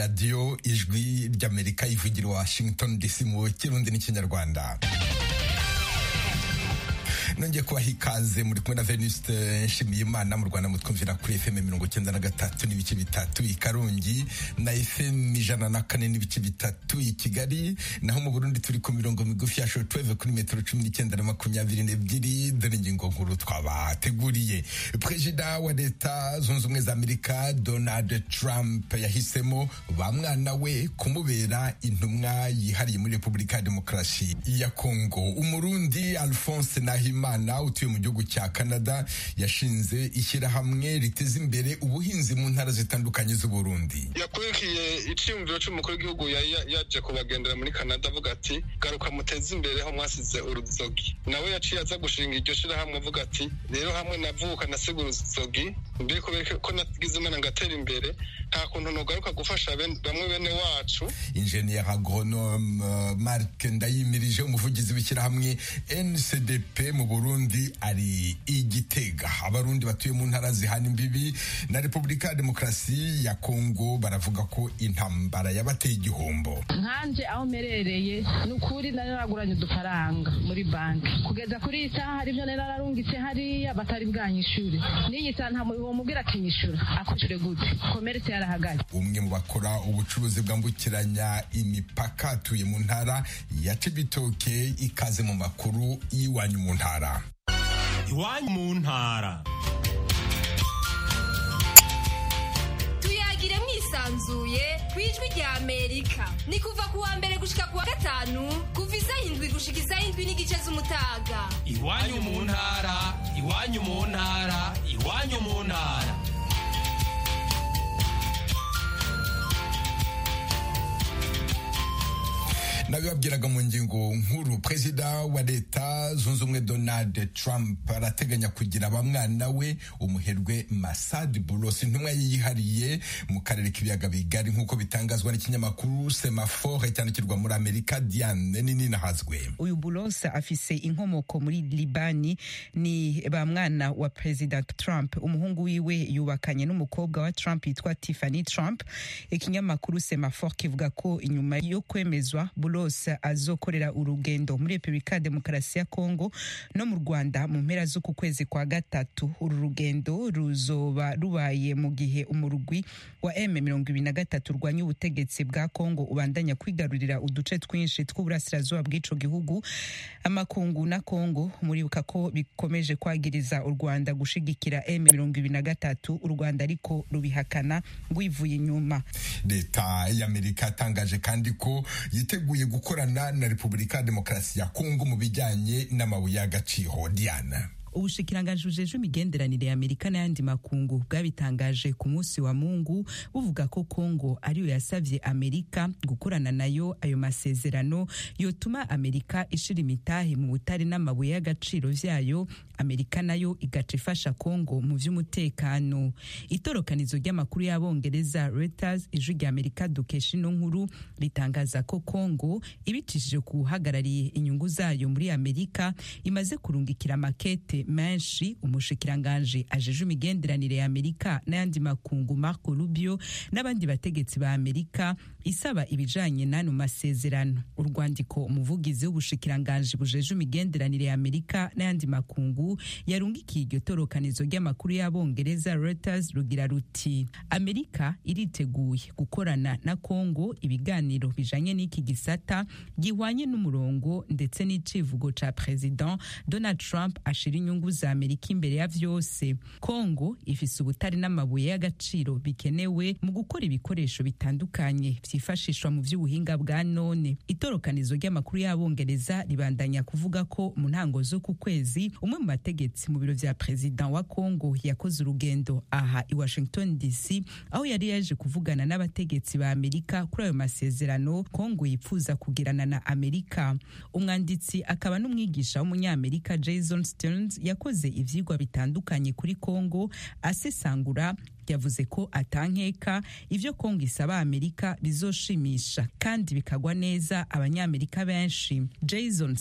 Radio Ijwi ry'Amerika ivugira Washington DC mu Kirundi n'Ikinyarwanda. Nongeye kubaha ikaze muri kumwe na Venuste Nshimiyimana mu Rwanda mutwumvira kuri FM 93.3 i Karongi na FM 104.3 i Kigali, naho mu Burundi turi ku mirongo migufi ya shortwave kuri metero 19 na 22. Dore ingingo nkuru twabateguriye. Perezida wa Leta Zunze Ubumwe za Amerika Donald Trump yahisemo ba mwana we kumubera intumwa yihariye muri Repubulika ya Demokarasi ya Kongo. Umurundi Alphonse Nahimana utuye mu gihugu cya Canada yashinze ishyirahamwe riteza imbere ubuhinzi mu ntara zitandukanye z'u Burundi. Yakurikiye iciyumviro cy'umukuru w'igihugu yaje kubagendera muri Canada avuga ati garuka muteze imbere aho mwasize uruzogi. Nawe yaciye aza gushinga iryo shyirahamwe avuga ati rero hamwe navuka nasigura uruzogi mbiko ko nagize imana ngatera imbere nta kuntu nogaruka gufasha bamwe bene wacu. Ingenieur agronome Marc Ndayimirije umuvugizi w'ishyirahamwe NCDP mu Burundi ari igitega. Abarundi batuye mu ntara zihana imbibi na Repubulika ya Demokarasi ya Kongo baravuga ko intambara yabateye igihombo. Nkanje aho merereye n'ukuri naraguranye udufaranga muri banki kugeza kuri isaha hari byo nararungitse hariya batari bwanyishure n'iyi saha nta mubibo mubwira kinyishura akushure gute commerce yarahagaze. Umwe mu bakora ubucuruzi bwambukiranya imipaka atuye mu ntara ya Cibitoke. Ikaze mu makuru y'iwanyu mu ntara. Iwanyu mu ntara tuyagire mwisanzuye kwijwi rya Amerika ni kuva kuwa mbere gushika kuwa gatanu kuva isaha 7 gushika isaha 7 n'igice z'umutaga. Iwanyu mu ntara, iwanyu mu ntara, iwanyu mu ntara. Nabibabwiraga mu ngingo nkuru. Perezida wa Leta Zunze Ubumwe Donald Trump arateganya kugira abamwana we umuherwe Masad Boulos intumwa yihariye mu karere k'ibiyaga bigari nk'uko bitangazwa n'ikinyamakuru Semaphore cyandikirwa muri Amerika. Diane nini nahazwe. Uyu Boulos afise inkomoko muri Libani, ni ba mwana wa President Trump. Umuhungu wiwe yubakanye n'umukobwa wa Trump yitwa Tiffany Trump. Ikinyamakuru Semaphore kivuga ko inyuma yo kwemezwa Boulos azokorera urugendo muri Repubulika ya Demokarasi ya Kongo no mu Rwanda mu mpera z'uku kwezi kwa gatatu. Uru rugendo ruzoba rubaye mu gihe umurugwi wa M23 rwanya ubutegetsi bwa Kongo ubandanya kwigarurira uduce twinshi tw'uburasirazuba bw'ico gihugu. Amakungu na Kongo muribuka ko bikomeje kwagiriza u Rwanda gushigikira M23, u Rwanda ariko rubihakana rwivuye inyuma. Leta y'Amerika atangaje kandi ko yiteguye gukorana na Repubulika ya Demokarasi ya Kongo mu bijyanye n'amabuye y'agaciro. Diana. Ubushikiranganji bujejwe imigenderanire ya Amerika n'ayandi makungu bwabitangaje ku munsi wa Mungu buvuga ko Kongo ariyo yasavye Amerika gukorana nayo ayo masezerano yotuma Amerika ishira imitahe mu butari n'amabuye y'agaciro vyayo, Amerika nayo igaca ifasha Kongo mu vy'umutekano. Itorokanizo ry'amakuru y'Abongereza Reuters ijwi rya Amerika dukesha ino nkuru ritangaza ko Kongo ibicishije kuhagarariye inyungu zayo muri Amerika imaze kurungikira makete menshi umushikiranganji ajeje imigenderanire ya Amerika n'ayandi makungu Marco Rubio n'abandi bategetsi ba Amerika isaba ibijanye n'ano masezerano. Urwandiko umuvugizi w'ubushikiranganji bujeje imigenderanire ya Amerika n'ayandi makungu yarungikiye iryo torokanizo ry'amakuru y'Abongereza Reuters rugira ruti Amerika iriteguye gukorana na Kongo ibiganiro bijanye n'iki gisata gihwanye n'umurongo ndetse n'icivugo ca President Donald Trump ashira inyungu za Amerika imbere ya vyose. Kongo ifise ubutari n'amabuye y'agaciro bikenewe mu gukora ibikoresho bitandukanye vyifashishwa mu vy'ubuhinga bwa none. Itorokanizo ry'amakuru y'Abongereza ribandanya kuvuga ko mu ntango zo ku kwezi umwe mu bategetsi mu biro vya President wa Kongo yakoze urugendo aha i Washington DC aho yari yaje kuvugana n'abategetsi ba Amerika kuri ayo masezerano Kongo yipfuza kugirana na Amerika. Umwanditsi akaba n'umwigisha w'umunyamerika Jason Stearns yakoze ivyigwa bitandukanye kuri Kongo asesangura yavuze ko atankeka ivyo Kongo isaba Amerika bizoshimisha kandi bikagwa neza abanyamerika benshi. Jason